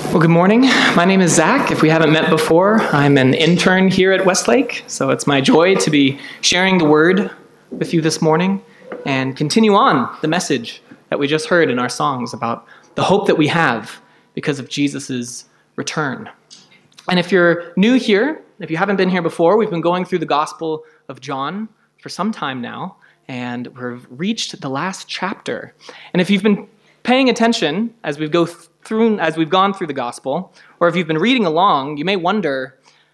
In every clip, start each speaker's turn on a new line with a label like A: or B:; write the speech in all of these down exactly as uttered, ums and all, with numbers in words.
A: Well, good morning. My name is Zach. If we haven't met before, I'm an intern here at Westlake, so it's my joy to be sharing the word with you this morning and continue on the message that we just heard in our songs about the hope that we have because of Jesus' return. And if you're new here, if you haven't been here before, we've been going through the Gospel of John for some time now, and we've reached the last chapter. And if you've been paying attention as we go through, as we've gone through the gospel, or if you've been reading along, you may wonder,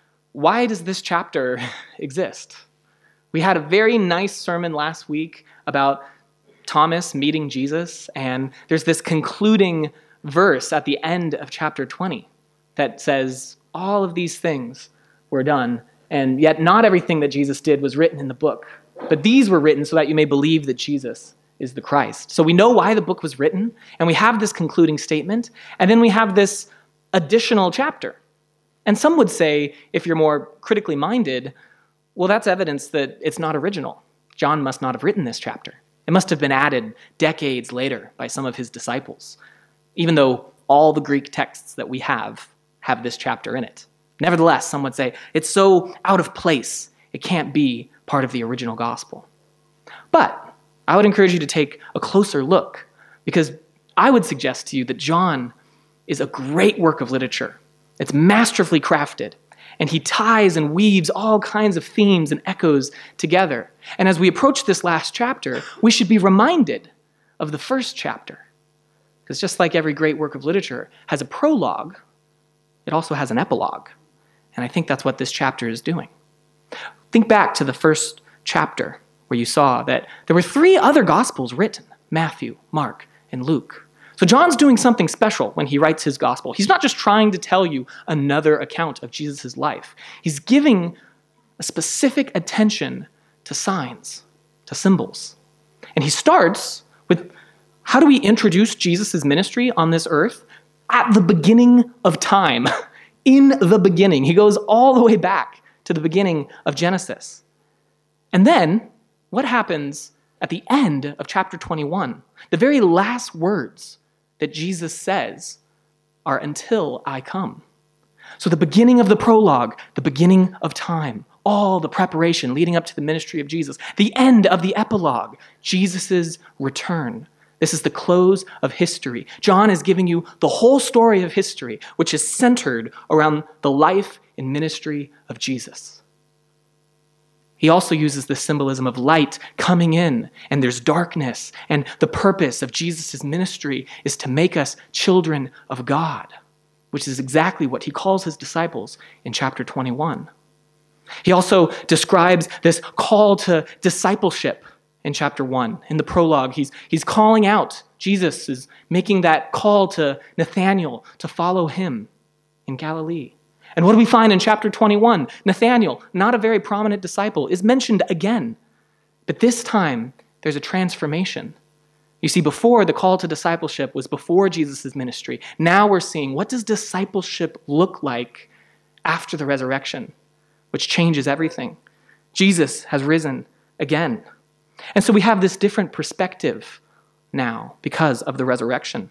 A: why does this chapter exist? We had a very nice sermon last week about Thomas meeting Jesus, and there's this concluding verse at the end of chapter twenty that says, all of these things were done, and yet not everything that Jesus did was written in the book, but these were written so that you may believe that Jesus is the Christ. So we know why the book was written, and we have this concluding statement, and then we have this additional chapter. And some would say, if you're more critically minded, well, that's evidence that it's not original. John must not have written this chapter. It must have been added decades later by some of his disciples, even though all the Greek texts that we have have this chapter in it. Nevertheless, some would say, it's so out of place, it can't be part of the original gospel. But I would encourage you to take a closer look, because I would suggest to you that John is a great work of literature. It's masterfully crafted, and he ties and weaves all kinds of themes and echoes together. And as we approach this last chapter, we should be reminded of the first chapter, because just like every great work of literature has a prologue, it also has an epilogue. And I think that's what this chapter is doing. Think back to the first chapter, where you saw that there were three other gospels written, Matthew, Mark, and Luke. So John's doing something special when he writes his gospel. He's not just trying to tell you another account of Jesus' life. He's giving a specific attention to signs, to symbols. And he starts with, how do we introduce Jesus' ministry on this earth? At the beginning of time, in the beginning. He goes all the way back to the beginning of Genesis. And then, what happens at the end of chapter twenty-one? The very last words that Jesus says are, until I come. So the beginning of the prologue, the beginning of time, all the preparation leading up to the ministry of Jesus, the end of the epilogue, Jesus' return. This is the close of history. John is giving you the whole story of history, which is centered around the life and ministry of Jesus. He also uses the symbolism of light coming in, and there's darkness, and the purpose of Jesus' ministry is to make us children of God, which is exactly what he calls his disciples in chapter twenty-one. He also describes this call to discipleship in chapter one. In the prologue, he's, he's calling out. Jesus is making that call to Nathanael to follow him in Galilee. And what do we find in chapter twenty-one? Nathanael, not a very prominent disciple, is mentioned again. But this time, there's a transformation. You see, before, the call to discipleship was before Jesus' ministry. Now we're seeing, what does discipleship look like after the resurrection, which changes everything? Jesus has risen again. And so we have this different perspective now because of the resurrection.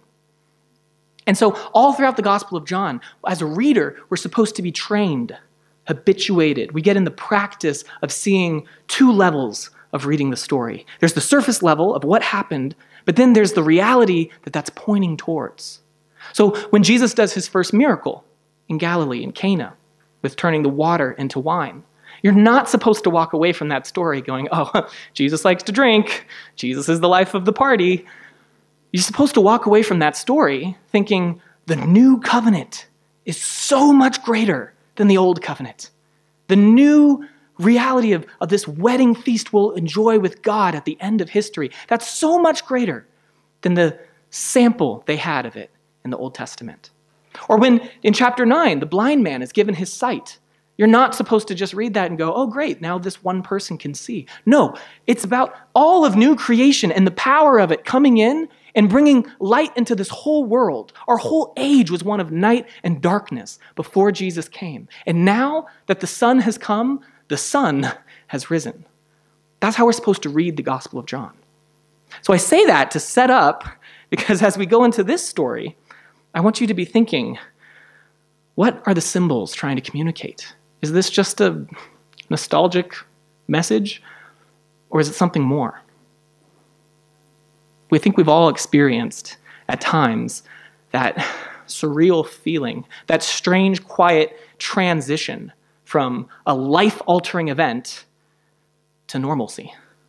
A: And so all throughout the Gospel of John, as a reader, we're supposed to be trained, habituated. We get in the practice of seeing two levels of reading the story. There's the surface level of what happened, but then there's the reality that that's pointing towards. So when Jesus does his first miracle in Galilee, in Cana, with turning the water into wine, you're not supposed to walk away from that story going, oh, Jesus likes to drink. Jesus is the life of the party. You're supposed to walk away from that story thinking the new covenant is so much greater than the old covenant. The new reality of, of this wedding feast we'll enjoy with God at the end of history, that's so much greater than the sample they had of it in the Old Testament. Or when in chapter nine, the blind man is given his sight, you're not supposed to just read that and go, oh, great, now this one person can see. No, it's about all of new creation and the power of it coming in and bringing light into this whole world. Our whole age was one of night and darkness before Jesus came. And now that the sun has come, the sun has risen. That's how we're supposed to read the Gospel of John. So I say that to set up, because as we go into this story, I want you to be thinking, What are the symbols trying to communicate? Is this just a nostalgic message, or is it something more? We think we've all experienced at times that surreal feeling, that strange, quiet transition from a life-altering event to normalcy.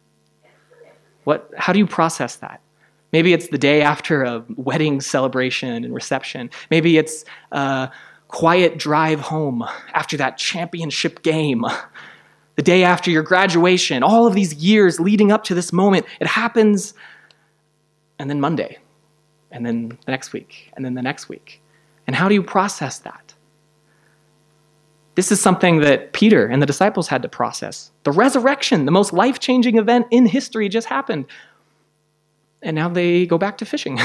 A: What? How do you process that? Maybe it's the day after a wedding celebration and reception. Maybe it's a quiet drive home after that championship game. The day after your graduation. All of these years leading up to this moment, it happens, and then Monday, and then the next week, and then the next week. And how do you process that? This is something that Peter and the disciples had to process. The resurrection, the most life-changing event in history, just happened. And now they go back to fishing.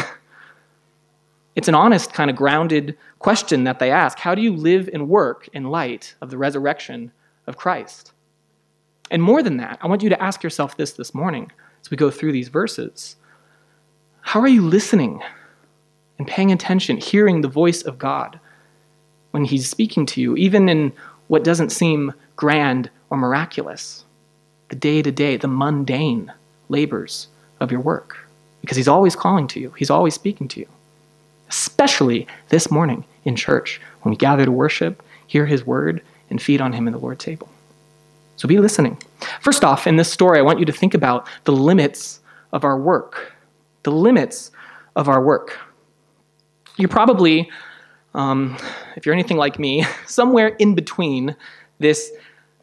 A: It's an honest, kind of grounded question that they ask. How do you live and work in light of the resurrection of Christ? And more than that, I want you to ask yourself this this morning as we go through these verses. How are you listening and paying attention, hearing the voice of God when he's speaking to you, even in what doesn't seem grand or miraculous? The day-to-day, the mundane labors of your work. Because he's always calling to you. He's always speaking to you. Especially this morning in church, when we gather to worship, hear his word, and feed on him in the Lord's table. So be listening. First off, in this story, I want you to think about the limits of our work. The limits of our work. You're probably, um, if you're anything like me, somewhere in between this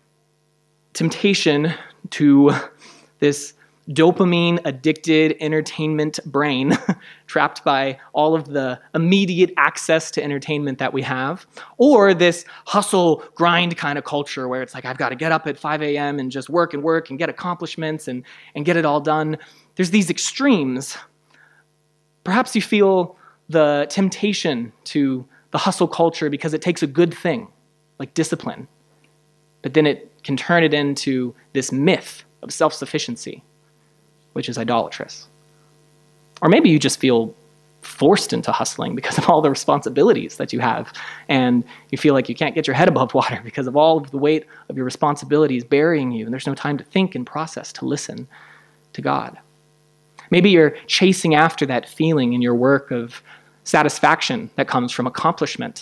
A: temptation to this dopamine-addicted entertainment brain trapped by all of the immediate access to entertainment that we have, or this hustle, grind kind of culture where it's like, I've got to get up at five a.m. and just work and work and get accomplishments and, and get it all done. There's these extremes. Perhaps you feel the temptation to the hustle culture because it takes a good thing, like discipline, but then it can turn it into this myth of self-sufficiency, which is idolatrous. Or maybe you just feel forced into hustling because of all the responsibilities that you have, and you feel like you can't get your head above water because of all of the weight of your responsibilities burying you, and there's no time to think and process, to listen to God. Maybe you're chasing after that feeling in your work of satisfaction that comes from accomplishment.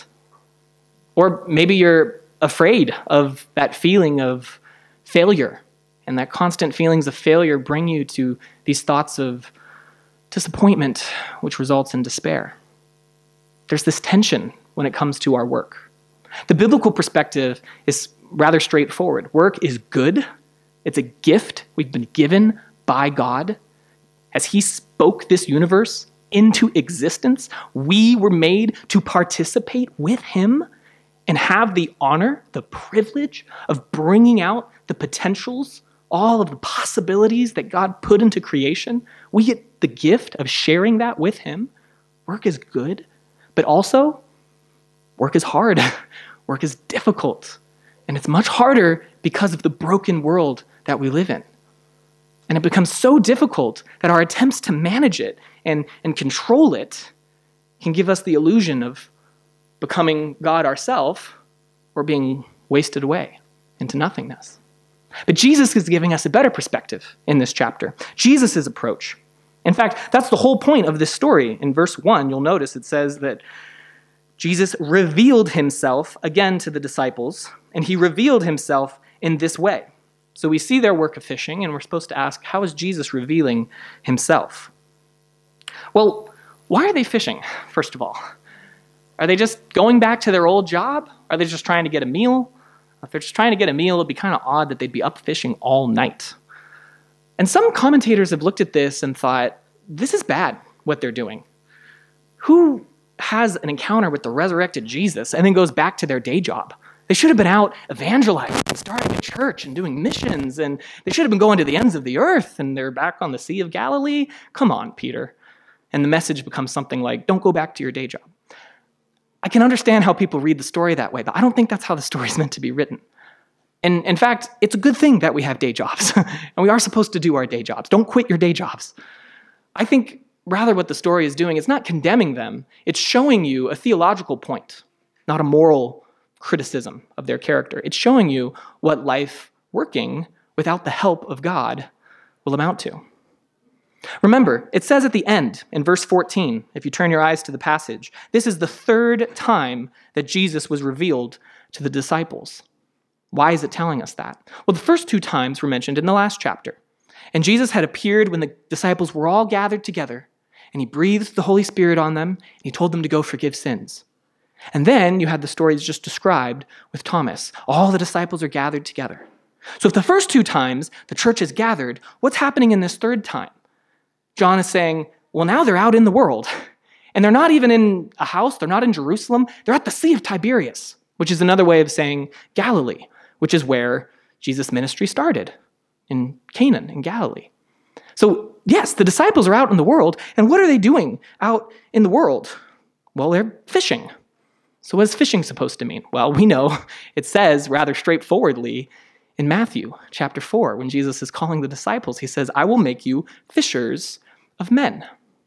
A: Or maybe you're afraid of that feeling of failure, and that constant feelings of failure bring you to these thoughts of disappointment, which results in despair. There's this tension when it comes to our work. The biblical perspective is rather straightforward. Work is good. It's a gift we've been given by God. As he spoke this universe into existence, we were made to participate with him and have the honor, the privilege of bringing out the potentials, all of the possibilities that God put into creation. We get the gift of sharing that with him. Work is good, but also work is hard. Work is difficult. And it's much harder because of the broken world that we live in. And it becomes so difficult that our attempts to manage it and, and control it can give us the illusion of becoming God ourselves or being wasted away into nothingness. But Jesus is giving us a better perspective in this chapter. Jesus' approach. In fact, that's the whole point of this story. In verse one, you'll notice it says that Jesus revealed himself again to the disciples, and he revealed himself in this way. So we see their work of fishing, and we're supposed to ask, how is Jesus revealing himself? Well, why are they fishing, first of all? Are they just going back to their old job? Are they just trying to get a meal? If they're just trying to get a meal, it'd be kind of odd that they'd be up fishing all night. And some commentators have looked at this and thought, this is bad, what they're doing. Who has an encounter with the resurrected Jesus and then goes back to their day job? They should have been out evangelizing and starting a church and doing missions, and they should have been going to the ends of the earth, and they're back on the Sea of Galilee. Come on, Peter. And the message becomes something like, don't go back to your day job. I can understand how people read the story that way, but I don't think that's how the story is meant to be written. And in fact, it's a good thing that we have day jobs, and we are supposed to do our day jobs. Don't quit your day jobs. I think rather what the story is doing is not condemning them, it's showing you a theological point. not a moral criticism of their character. It's showing you what life working without the help of God will amount to. Remember, it says at the end, in verse fourteen, if you turn your eyes to the passage, this is the third time that Jesus was revealed to the disciples. Why is it telling us that? Well, the first two times were mentioned in the last chapter. And Jesus had appeared when the disciples were all gathered together, and he breathed the Holy Spirit on them, and he told them to go forgive sins. And then you had the stories just described with Thomas. All the disciples are gathered together. So if the first two times the church is gathered, what's happening in this third time? John is saying, well, now they're out in the world. And they're not even in a house. They're not in Jerusalem. They're at the Sea of Tiberias, which is another way of saying Galilee, which is where Jesus' ministry started, in Canaan, in Galilee. So yes, the disciples are out in the world. And what are they doing out in the world? Well, they're fishing. So what is fishing supposed to mean? Well, we know it says rather straightforwardly in Matthew chapter four, when Jesus is calling the disciples, he says, I will make you fishers of men.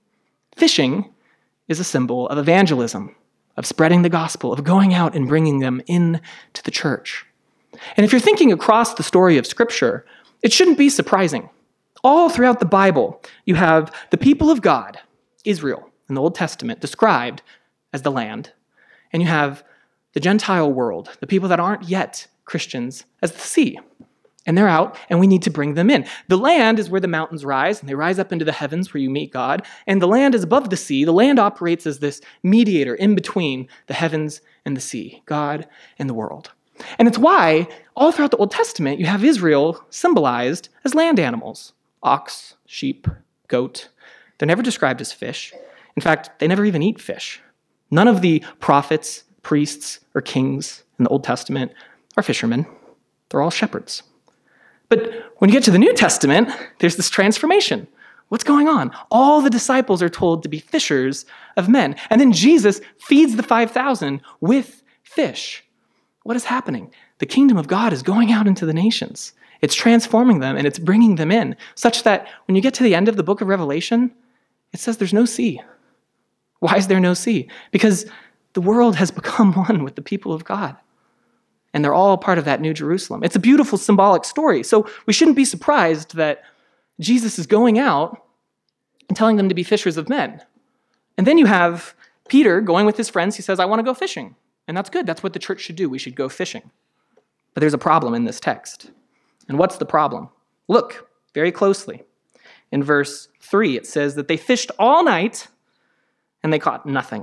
A: Fishing is a symbol of evangelism, of spreading the gospel, of going out and bringing them in to the church. And if you're thinking across the story of Scripture, it shouldn't be surprising. All throughout the Bible, you have the people of God, Israel, in the Old Testament, described as the land, and you have the Gentile world, the people that aren't yet Christians, as the sea. And they're out, and we need to bring them in. The land is where the mountains rise, and they rise up into the heavens where you meet God. And the land is above the sea. The land operates as this mediator in between the heavens and the sea, God and the world. And it's why all throughout the Old Testament, you have Israel symbolized as land animals. Ox, sheep, goat. They're never described as fish. In fact, they never even eat fish. None of the prophets, priests, or kings in the Old Testament are fishermen. They're all shepherds. But when you get to the New Testament, there's this transformation. What's going on? All the disciples are told to be fishers of men. And then Jesus feeds the five thousand with fish. What is happening? The kingdom of God is going out into the nations. It's transforming them and it's bringing them in, such that when you get to the end of the book of Revelation, it says there's no sea. Why is there no sea? Because the world has become one with the people of God. And they're all part of that New Jerusalem. It's a beautiful symbolic story. So we shouldn't be surprised that Jesus is going out and telling them to be fishers of men. And then you have Peter going with his friends. He says, I want to go fishing. And that's good. That's what the church should do. We should go fishing. But there's a problem in this text. And what's the problem? Look very closely. In verse three, it says that they fished all night and they caught nothing.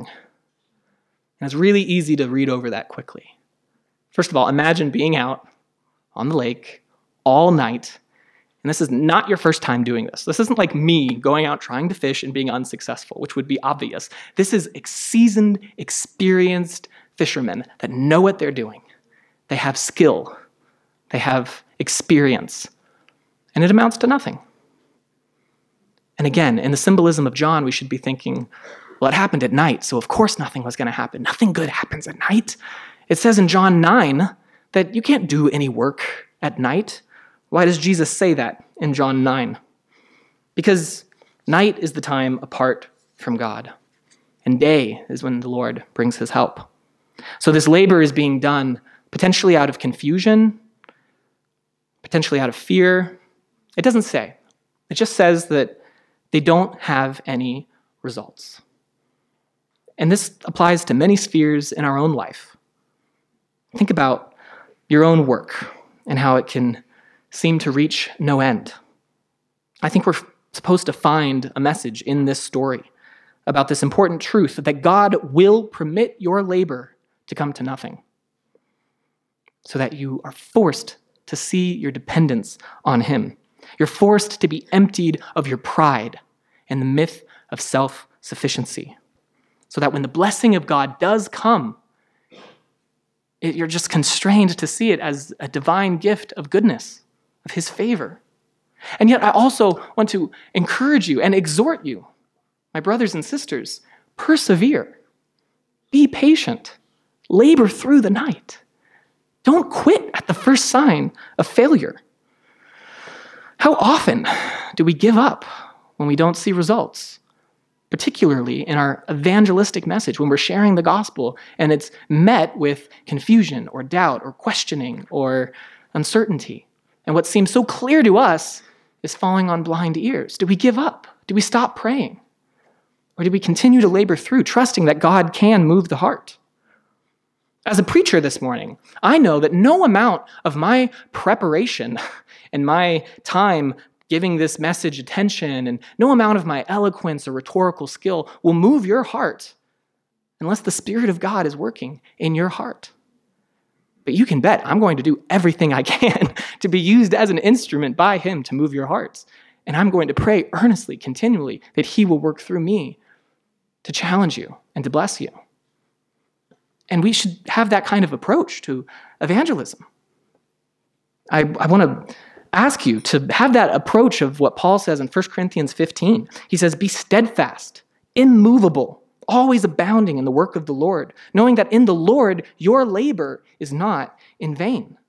A: And it's really easy to read over that quickly. First of all, imagine being out on the lake all night. And this is not your first time doing this. This isn't like me going out trying to fish and being unsuccessful, which would be obvious. This is seasoned, experienced fishermen that know what they're doing. They have skill. They have experience. And it amounts to nothing. And again, in the symbolism of John, we should be thinking, well, it happened at night, so of course nothing was going to happen. Nothing good happens at night. It says in John nine that you can't do any work at night. Why does Jesus say that in John nine? Because night is the time apart from God, and day is when the Lord brings his help. So this labor is being done potentially out of confusion, potentially out of fear. It doesn't say. It just says that they don't have any results. And this applies to many spheres in our own life. Think about your own work and how it can seem to reach no end. I think we're supposed to find a message in this story about this important truth that God will permit your labor to come to nothing, so that you are forced to see your dependence on him. You're forced to be emptied of your pride and the myth of self-sufficiency, so that when the blessing of God does come, it, you're just constrained to see it as a divine gift of goodness, of his favor. And yet I also want to encourage you and exhort you, my brothers and sisters, persevere, be patient, labor through the night. Don't quit at the first sign of failure. How often do we give up when we don't see results? particularly in our evangelistic message, when we're sharing the gospel and it's met with confusion or doubt or questioning or uncertainty. And what seems so clear to us is falling on blind ears. Do we give up? Do we stop praying? Or do we continue to labor through, trusting that God can move the heart? As a preacher this morning, I know that no amount of my preparation and my time giving this message attention and no amount of my eloquence or rhetorical skill will move your heart unless the Spirit of God is working in your heart. But you can bet I'm going to do everything I can to be used as an instrument by Him to move your hearts. And I'm going to pray earnestly, continually, that He will work through me to challenge you and to bless you. And we should have that kind of approach to evangelism. I, I want to ask you to have that approach of what Paul says in First Corinthians fifteen. He says, be steadfast, immovable, always abounding in the work of the Lord, knowing that in the Lord your labor is not in vain.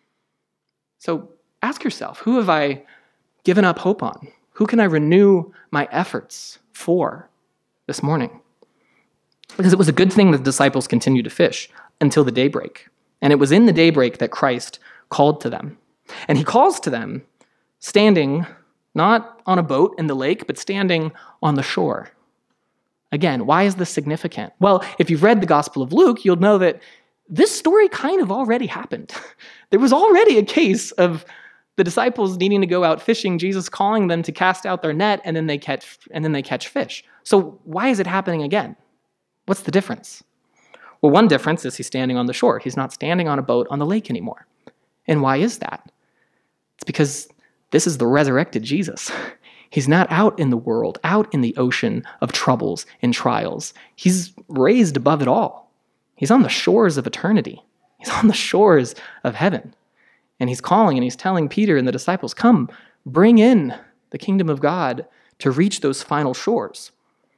A: So ask yourself, who have I given up hope on? Who can I renew my efforts for this morning? Because it was a good thing that the disciples continued to fish until the daybreak. And it was in the daybreak that Christ called to them. And he calls to them standing not on a boat in the lake, but standing on the shore. Again, why is this significant? Well, if you've read the Gospel of Luke, you'll know that this story kind of already happened. There was already a case of the disciples needing to go out fishing, Jesus calling them to cast out their net, and then they catch and then they catch fish. So why is it happening again? What's the difference? Well, one difference is he's standing on the shore. He's not standing on a boat on the lake anymore. And why is that? It's because this is the resurrected Jesus. He's not out in the world, out in the ocean of troubles and trials. He's raised above it all. He's on the shores of eternity. He's on the shores of heaven. And he's calling and he's telling Peter and the disciples, come, bring in the kingdom of God to reach those final shores.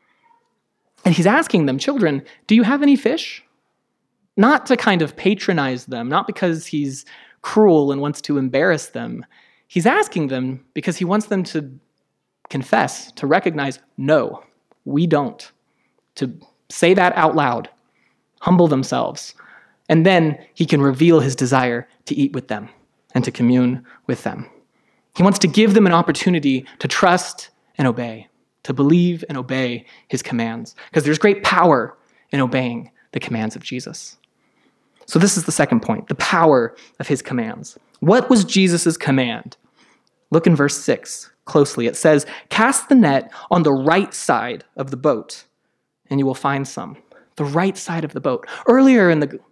A: And he's asking them, children, do you have any fish? Not to kind of patronize them, not because he's cruel and wants to embarrass them. He's asking them because he wants them to confess, to recognize, no, we don't. To say that out loud, humble themselves. And then he can reveal his desire to eat with them and to commune with them. He wants to give them an opportunity to trust and obey, to believe and obey his commands, because there's great power in obeying the commands of Jesus. So this is the second point, the power of his commands. What was Jesus' command? Look in verse six closely. It says, cast the net on the right side of the boat, and you will find some. The right side of the boat. Earlier in the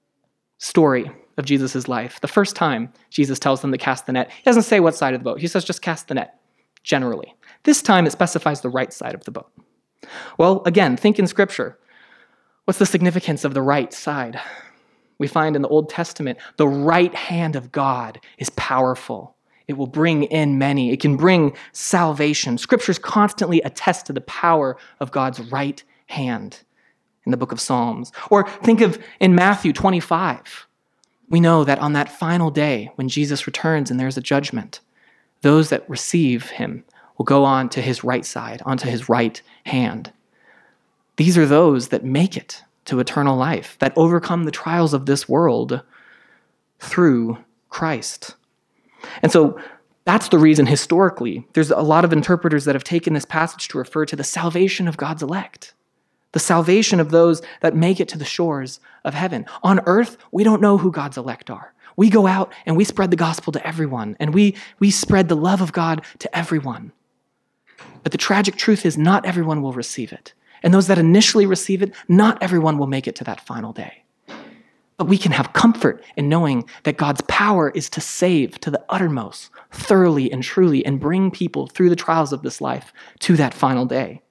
A: story of Jesus' life, the first time Jesus tells them to cast the net, he doesn't say what side of the boat. He says just cast the net, generally. This time it specifies the right side of the boat. Well, again, think in Scripture. What's the significance of the right side? We find in the Old Testament, the right hand of God is powerful. It will bring in many. It can bring salvation. Scriptures constantly attest to the power of God's right hand in the book of Psalms. Or think of in Matthew twenty-five. We know that on that final day when Jesus returns and there's a judgment, those that receive him will go on to his right side, onto his right hand. These are those that make it to eternal life, that overcome the trials of this world through Christ. And so that's the reason historically there's a lot of interpreters that have taken this passage to refer to the salvation of God's elect, the salvation of those that make it to the shores of heaven. On earth, we don't know who God's elect are. We go out and we spread the gospel to everyone, and we, we spread the love of God to everyone. But the tragic truth is not everyone will receive it. And those that initially receive it, not everyone will make it to that final day. But we can have comfort in knowing that God's power is to save to the uttermost, thoroughly and truly, and bring people through the trials of this life to that final day.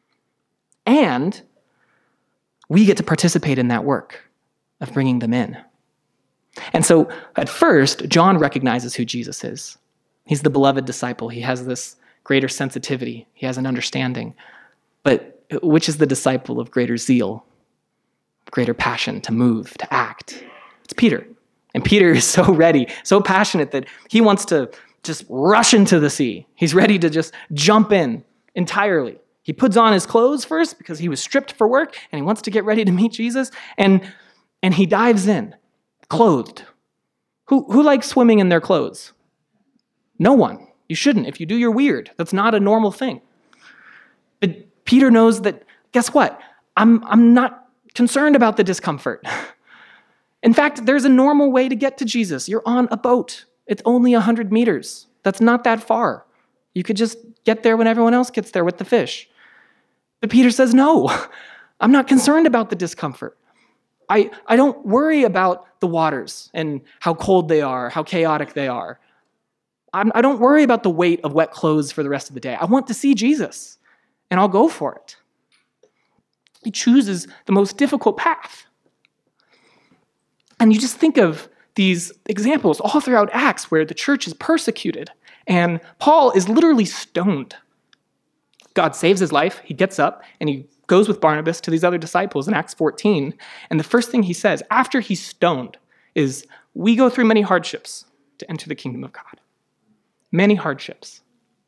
A: And we get to participate in that work of bringing them in. And so at first, John recognizes who Jesus is. He's the beloved disciple. He has this greater sensitivity. He has an understanding. But which is the disciple of greater zeal, greater passion to move, to act? It's Peter. And Peter is so ready, so passionate that he wants to just rush into the sea. He's ready to just jump in entirely. He puts on his clothes first because he was stripped for work and he wants to get ready to meet Jesus. And, and he dives in, clothed. Who, who likes swimming in their clothes? No one. You shouldn't. If you do, you're weird. That's not a normal thing. But Peter knows that, guess what? I'm, I'm not concerned about the discomfort. In fact, there's a normal way to get to Jesus. You're on a boat. It's only one hundred meters. That's not that far. You could just get there when everyone else gets there with the fish. But Peter says, no, I'm not concerned about the discomfort. I, I don't worry about the waters and how cold they are, how chaotic they are. I'm, I don't worry about the weight of wet clothes for the rest of the day. I want to see Jesus, and I'll go for it. He chooses the most difficult path. And you just think of these examples all throughout Acts where the church is persecuted, and Paul is literally stoned. God saves his life, he gets up, and he goes with Barnabas to these other disciples in Acts fourteen, and the first thing he says after he's stoned is, we go through many hardships to enter the kingdom of God. Many hardships.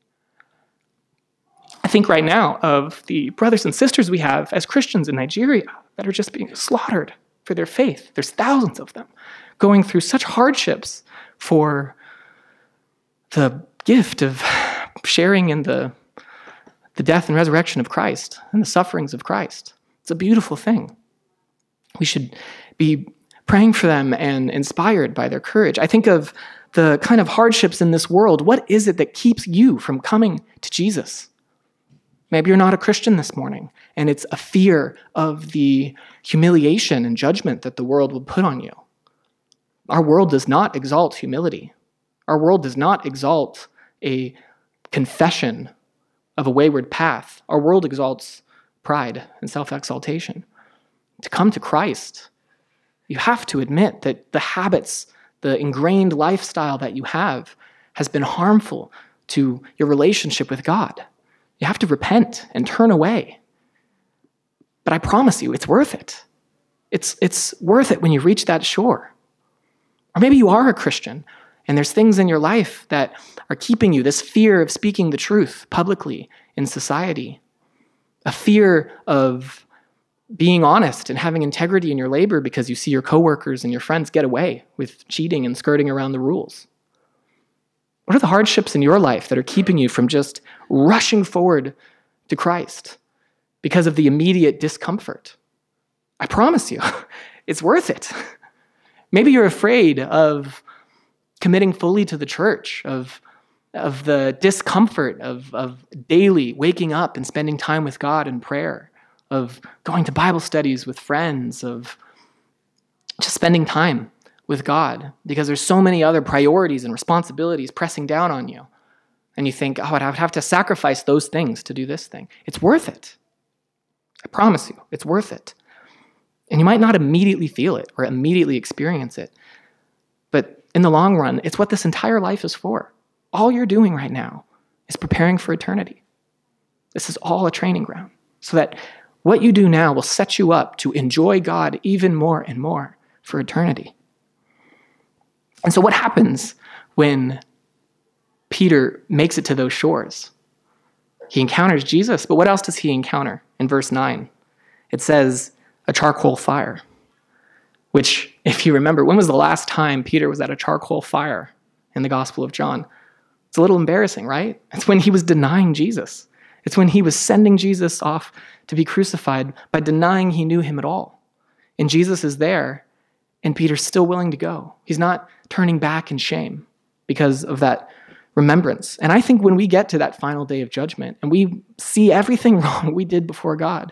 A: I think right now of the brothers and sisters we have as Christians in Nigeria that are just being slaughtered for their faith. There's thousands of them going through such hardships for the gift of sharing in the the death and resurrection of Christ and the sufferings of Christ. It's a beautiful thing. We should be praying for them and inspired by their courage. I think of the kind of hardships in this world. What is it that keeps you from coming to Jesus? Maybe you're not a Christian this morning, and it's a fear of the humiliation and judgment that the world will put on you. Our world does not exalt humility. Our world does not exalt a confession of a wayward path. Our world exalts pride and self-exaltation. To come to Christ, you have to admit that the habits, the ingrained lifestyle that you have has been harmful to your relationship with God. You have to repent and turn away. But I promise you, it's worth it. It's, it's worth it when you reach that shore. Or maybe you are a Christian, and there's things in your life that are keeping you, this fear of speaking the truth publicly in society, a fear of being honest and having integrity in your labor because you see your coworkers and your friends get away with cheating and skirting around the rules. What are the hardships in your life that are keeping you from just rushing forward to Christ because of the immediate discomfort? I promise you, it's worth it. Maybe you're afraid of committing fully to the church, of, of the discomfort of, of daily waking up and spending time with God in prayer, of going to Bible studies with friends, of just spending time with God, because there's so many other priorities and responsibilities pressing down on you. And you think, oh, I would have to sacrifice those things to do this thing. It's worth it. I promise you, it's worth it. And you might not immediately feel it or immediately experience it, but in the long run, it's what this entire life is for. All you're doing right now is preparing for eternity. This is all a training ground, so that what you do now will set you up to enjoy God even more and more for eternity. And so what happens when Peter makes it to those shores? He encounters Jesus, but what else does he encounter? In verse nine, it says, a charcoal fire, which, if you remember, when was the last time Peter was at a charcoal fire in the Gospel of John? It's a little embarrassing, right? It's when he was denying Jesus. It's when he was sending Jesus off to be crucified by denying he knew him at all. And Jesus is there, and Peter's still willing to go. He's not turning back in shame because of that remembrance. And I think when we get to that final day of judgment and we see everything wrong we did before God,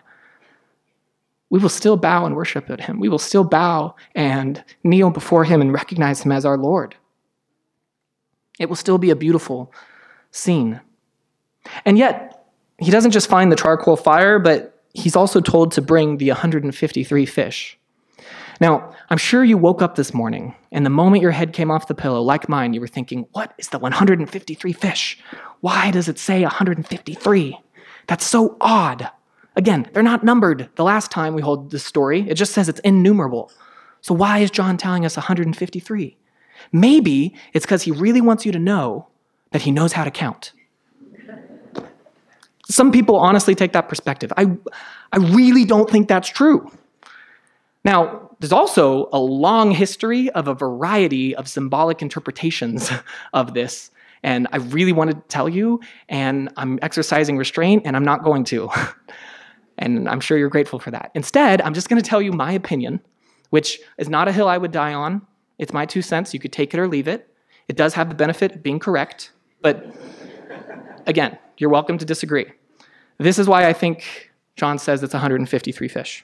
A: we will still bow and worship at him. We will still bow and kneel before him and recognize him as our Lord. It will still be a beautiful scene. And yet, he doesn't just find the charcoal fire, but he's also told to bring the one hundred fifty-three fish. Now, I'm sure you woke up this morning, and the moment your head came off the pillow, like mine, you were thinking, what is the one hundred fifty-three fish? Why does it say one hundred fifty-three? That's so odd. Again, they're not numbered the last time we hold this story. It just says it's innumerable. So why is John telling us one hundred fifty-three? Maybe it's because he really wants you to know that he knows how to count. Some people honestly take that perspective. I, I really don't think that's true. Now, there's also a long history of a variety of symbolic interpretations of this, and I really wanted to tell you, and I'm exercising restraint, and I'm not going to. And I'm sure you're grateful for that. Instead, I'm just going to tell you my opinion, which is not a hill I would die on. It's my two cents. You could take it or leave it. It does have the benefit of being correct, but again, you're welcome to disagree. This is why I think John says it's one hundred fifty-three fish.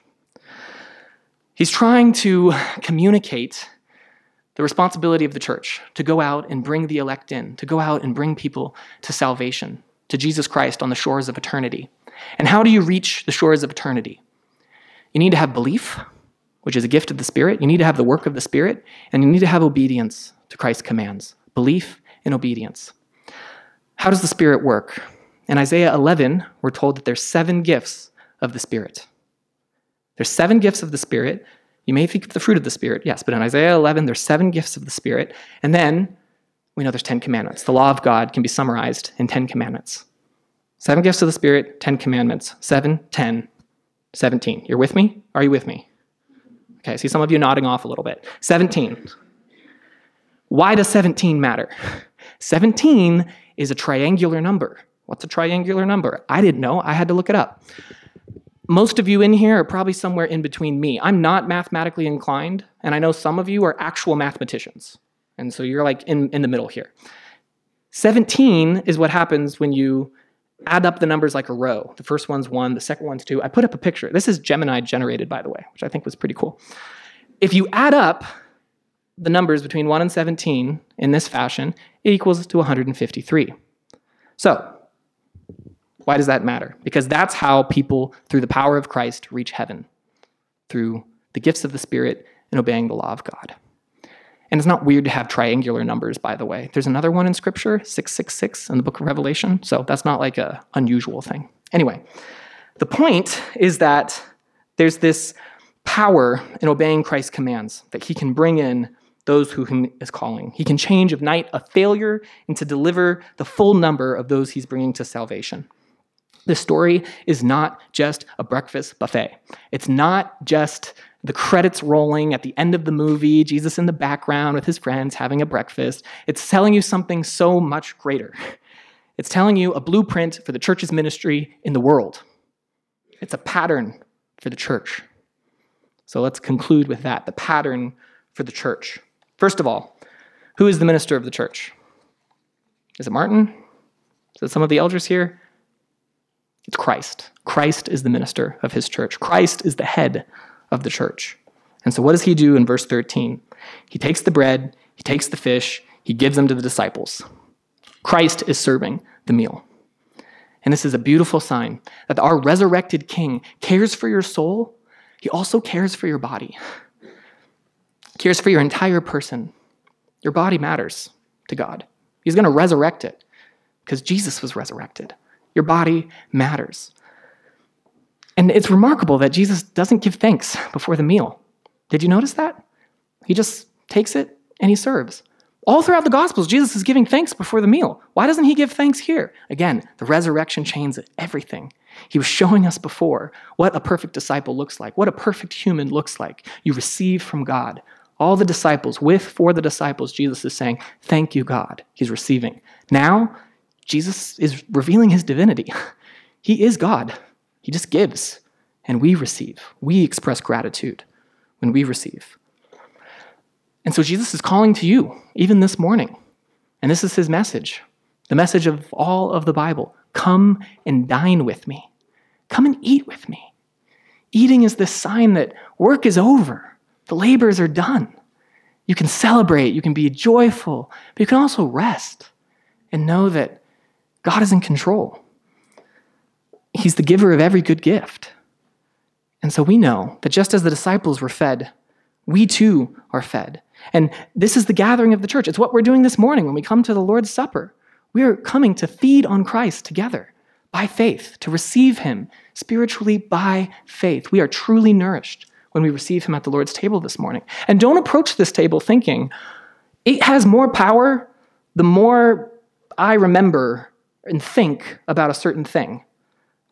A: He's trying to communicate the responsibility of the church to go out and bring the elect in, to go out and bring people to salvation, to Jesus Christ on the shores of eternity. And how do you reach the shores of eternity? You need to have belief, which is a gift of the Spirit. You need to have the work of the Spirit, and you need to have obedience to Christ's commands. Belief and obedience. How does the Spirit work? In Isaiah eleven, we're told that there's seven gifts of the Spirit. There's seven gifts of the Spirit. You may think of the fruit of the Spirit, yes, but in Isaiah eleven, there's seven gifts of the Spirit. And then we know there's ten commandments. The law of God can be summarized in ten commandments. Seven gifts of the Spirit, ten commandments. Seven, ten, seventeen. You're with me? Are you with me? Okay, I see some of you nodding off a little bit. seventeen. Why does seventeen matter? seventeen is a triangular number. What's a triangular number? I didn't know. I had to look it up. Most of you in here are probably somewhere in between me. I'm not mathematically inclined, and I know some of you are actual mathematicians. And so you're like in, in the middle here. seventeen is what happens when you add up the numbers like a row. The first one's one, the second one's two. I put up a picture. This is Gemini generated, by the way, which I think was pretty cool. If you add up the numbers between one and seventeen in this fashion, it equals to one hundred fifty-three. So, why does that matter? Because that's how people, through the power of Christ, reach heaven, through the gifts of the Spirit and obeying the law of God. And it's not weird to have triangular numbers, by the way. There's another one in Scripture, six six six, in the book of Revelation, so that's not like an unusual thing. Anyway, the point is that there's this power in obeying Christ's commands, that he can bring in those who he is calling. He can change of night a failure and to deliver the full number of those he's bringing to salvation. This story is not just a breakfast buffet. It's not just the credits rolling at the end of the movie, Jesus in the background with his friends having a breakfast. It's telling you something so much greater. It's telling you a blueprint for the church's ministry in the world. It's a pattern for the church. So let's conclude with that, the pattern for the church. First of all, who is the minister of the church? Is it Martin? Is it some of the elders here? It's Christ. Christ is the minister of his church. Christ is the head of the church. And so what does he do in verse thirteen? He takes the bread, he takes the fish, he gives them to the disciples. Christ is serving the meal. And this is a beautiful sign that our resurrected King cares for your soul. He also cares for your body. He cares for your entire person. Your body matters to God. He's going to resurrect it because Jesus was resurrected. Your body matters. And it's remarkable that Jesus doesn't give thanks before the meal. Did you notice that? He just takes it and he serves. All throughout the Gospels, Jesus is giving thanks before the meal. Why doesn't he give thanks here? Again, the resurrection changes everything. He was showing us before what a perfect disciple looks like, what a perfect human looks like. You receive from God. All the disciples, with, for the disciples, Jesus is saying, thank you, God. He's receiving. Now, Jesus is revealing his divinity. He is God. He just gives, and we receive. We express gratitude when we receive. And so Jesus is calling to you, even this morning. And this is his message, the message of all of the Bible. Come and dine with me. Come and eat with me. Eating is this sign that work is over. The labors are done. You can celebrate, you can be joyful, but you can also rest and know that God is in control. He's the giver of every good gift. And so we know that just as the disciples were fed, we too are fed. And this is the gathering of the church. It's what we're doing this morning when we come to the Lord's Supper. We are coming to feed on Christ together by faith, to receive him spiritually by faith. We are truly nourished when we receive him at the Lord's table this morning. And don't approach this table thinking, it has more power the more I remember and think about a certain thing.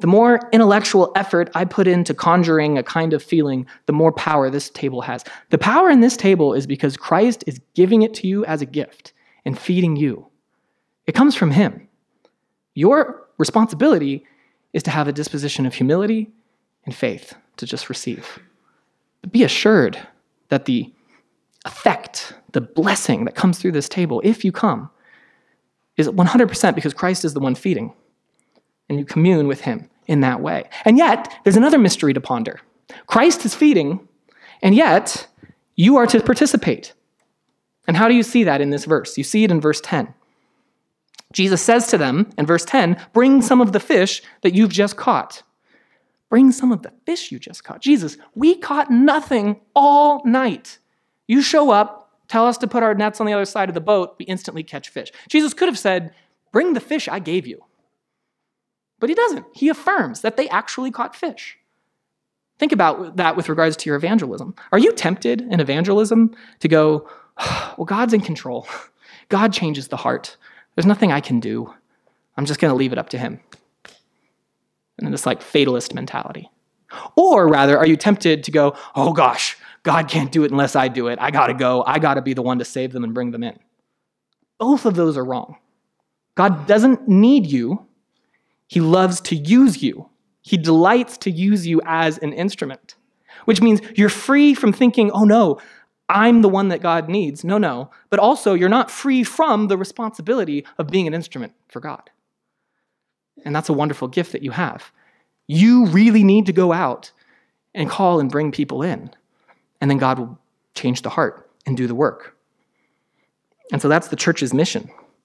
A: the more intellectual effort I put into conjuring a kind of feeling, the more power this table has. The power in this table is because Christ is giving it to you as a gift and feeding you. It comes from him. Your responsibility is to have a disposition of humility and faith to just receive. But be assured that the effect, the blessing that comes through this table, if you come, is one hundred percent because Christ is the one feeding, and you commune with him in that way. And yet, there's another mystery to ponder. Christ is feeding, and yet you are to participate. And how do you see that in this verse? You see it in verse ten. Jesus says to them in verse ten, bring some of the fish that you've just caught. Bring some of the fish you just caught. Jesus, we caught nothing all night. You show up, tell us to put our nets on the other side of the boat, we instantly catch fish. Jesus could have said, bring the fish I gave you. But he doesn't. He affirms that they actually caught fish. Think about that with regards to your evangelism. Are you tempted in evangelism to go, well, God's in control. God changes the heart. There's nothing I can do. I'm just going to leave it up to him. And then this like fatalist mentality. Or rather, are you tempted to go, oh gosh, God can't do it unless I do it. I got to go. I got to be the one to save them and bring them in. Both of those are wrong. God doesn't need you. He loves to use you. He delights to use you as an instrument, which means you're free from thinking, oh no, I'm the one that God needs. No, no. But also, you're not free from the responsibility of being an instrument for God. And that's a wonderful gift that you have. You really need to go out and call and bring people in. And then God will change the heart and do the work. And so that's the church's mission.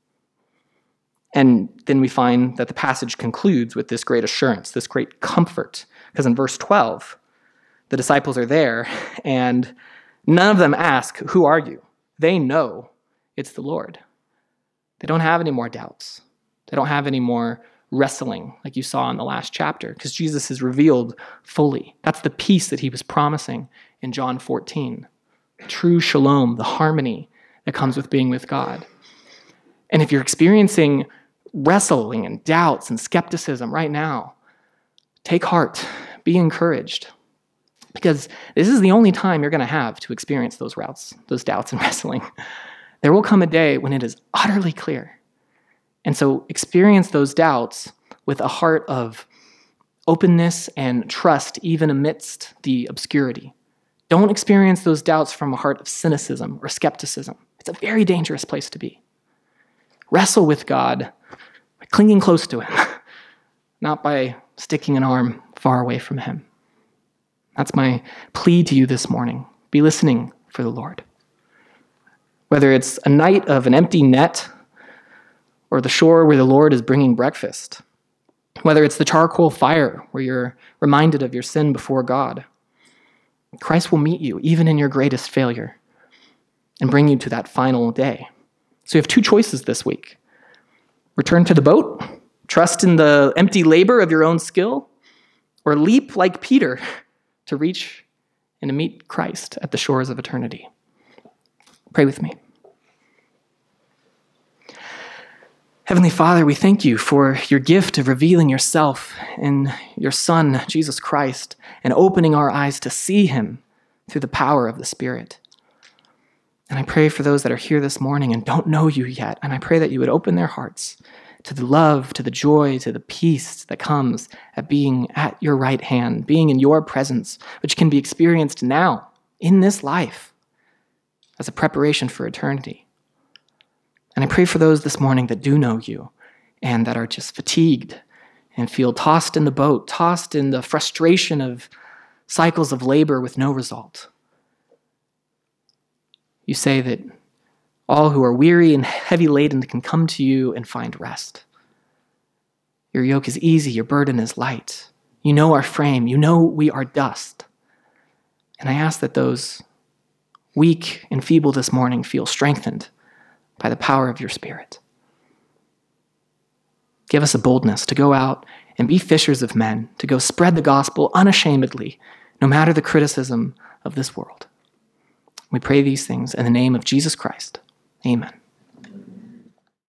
A: And then we find that the passage concludes with this great assurance, this great comfort. Because in verse twelve, the disciples are there, and none of them ask, who are you? They know it's the Lord. They don't have any more doubts. They don't have any more wrestling like you saw in the last chapter, because Jesus is revealed fully. That's the peace that he was promising in John fourteen. True shalom, the harmony that comes with being with God. And if you're experiencing wrestling and doubts and skepticism right now, take heart, be encouraged. Because this is the only time you're going to have to experience those routes, those doubts and wrestling. There will come a day when it is utterly clear. And so experience those doubts with a heart of openness and trust, even amidst the obscurity. Don't experience those doubts from a heart of cynicism or skepticism. It's a very dangerous place to be. Wrestle with God by clinging close to him, not by sticking an arm far away from him. That's my plea to you this morning. Be listening for the Lord. Whether it's a night of an empty net or the shore where the Lord is bringing breakfast, whether it's the charcoal fire where you're reminded of your sin before God, Christ will meet you even in your greatest failure and bring you to that final day. So you have two choices this week. Return to the boat, trust in the empty labor of your own skill, or leap like Peter to reach and to meet Christ at the shores of eternity. Pray with me. Heavenly Father, we thank you for your gift of revealing yourself in your Son, Jesus Christ, and opening our eyes to see him through the power of the Spirit. And I pray for those that are here this morning and don't know you yet, and I pray that you would open their hearts to the love, to the joy, to the peace that comes at being at your right hand, being in your presence, which can be experienced now, in this life, as a preparation for eternity. And I pray for those this morning that do know you and that are just fatigued and feel tossed in the boat, tossed in the frustration of cycles of labor with no result. You say that all who are weary and heavy laden can come to you and find rest. Your yoke is easy, your burden is light. You know our frame, you know we are dust. And I ask that those weak and feeble this morning feel strengthened by the power of your Spirit. Give us a boldness to go out and be fishers of men, to go spread the gospel unashamedly, no matter the criticism of this world. We pray these things in the name of Jesus Christ. Amen.